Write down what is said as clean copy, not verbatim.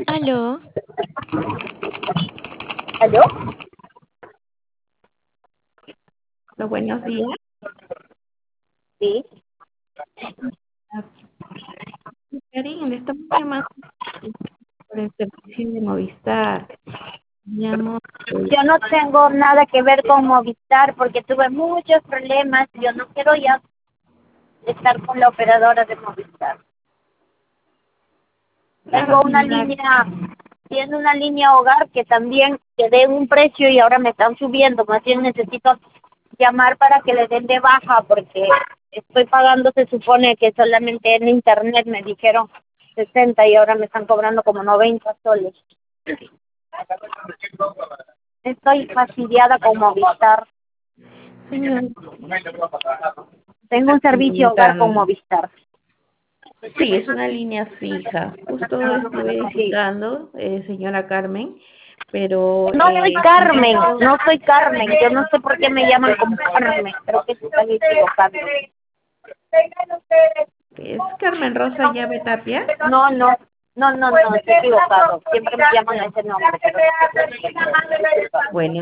Aló, ¿Aló? buenos días. Sí. Karin, le estamos llamando por el servicio de Movistar. Llamo, Yo no tengo nada que ver con Movistar porque tuve muchos problemas. Yo no quiero ya estar con la operadora de Movistar. claro, Tengo una señora, línea, tiene una línea hogar que también quedé en un precio y ahora me están subiendo. Más bien necesito llamar para que le den de baja porque estoy pagando, se supone que solamente en internet me dijeron 60 y ahora me están cobrando como 90 soles. Estoy fastidiada con Movistar. señor, Tengo está un servicio hogar con comunicando. Movistar. Sí, es una línea fija. Justo estoy Sí. verificando, señora Carmen, pero No soy el Carmen, contacto no soy Carmen. Yo no sé por qué me llaman como Carmen. Creo que se están equivocando. es Carmen Rosa Llave Tapia. No, no, no, no, no, estoy equivocado. Siempre me llaman a ese nombre. Bueno,